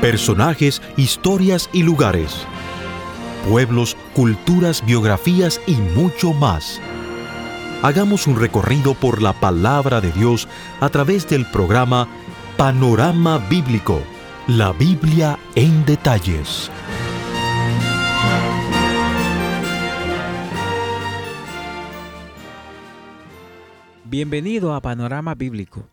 Personajes, historias y lugares. Pueblos, culturas, biografías y mucho más. Hagamos un recorrido por la palabra de Dios a través del programa Panorama Bíblico, la Biblia en detalles. Bienvenido a Panorama Bíblico.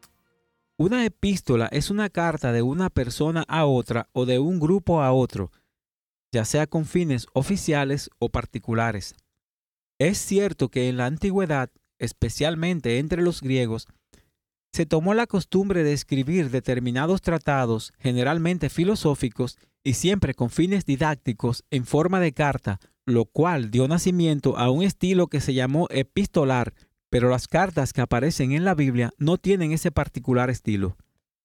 Una epístola es una carta de una persona a otra o de un grupo a otro, ya sea con fines oficiales o particulares. Es cierto que en la antigüedad, especialmente entre los griegos, se tomó la costumbre de escribir determinados tratados, generalmente filosóficos y siempre con fines didácticos en forma de carta, lo cual dio nacimiento a un estilo que se llamó epistolar, pero las cartas que aparecen en la Biblia no tienen ese particular estilo.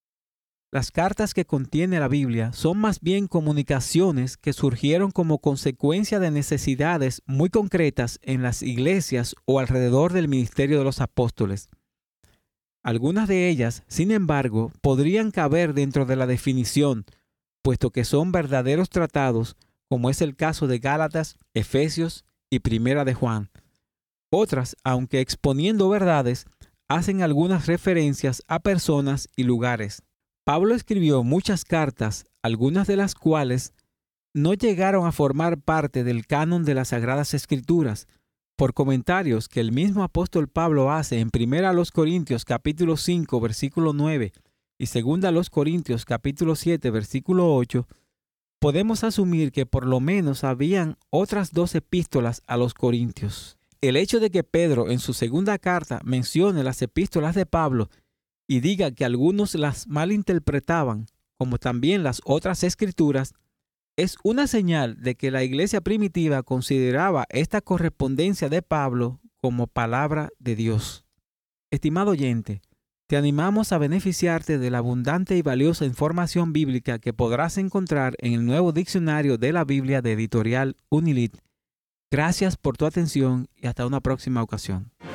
Las cartas que contiene la Biblia son más bien comunicaciones que surgieron como consecuencia de necesidades muy concretas en las iglesias o alrededor del ministerio de los apóstoles. Algunas de ellas, sin embargo, podrían caber dentro de la definición, puesto que son verdaderos tratados, como es el caso de Gálatas, Efesios y Primera de Juan. Otras, aunque exponiendo verdades, hacen algunas referencias a personas y lugares. Pablo escribió muchas cartas, algunas de las cuales no llegaron a formar parte del canon de las Sagradas Escrituras, por comentarios que el mismo apóstol Pablo hace en 1 Corintios capítulo 5, versículo 9 y 2 Corintios capítulo 7, versículo 8, podemos asumir que por lo menos habían otras 2 epístolas a los Corintios. El hecho de que Pedro en su segunda carta mencione las epístolas de Pablo y diga que algunos las malinterpretaban, como también las otras escrituras, es una señal de que la iglesia primitiva consideraba esta correspondencia de Pablo como palabra de Dios. Estimado oyente, te animamos a beneficiarte de la abundante y valiosa información bíblica que podrás encontrar en el nuevo diccionario de la Biblia de Editorial Unilit. Gracias por tu atención y hasta una próxima ocasión.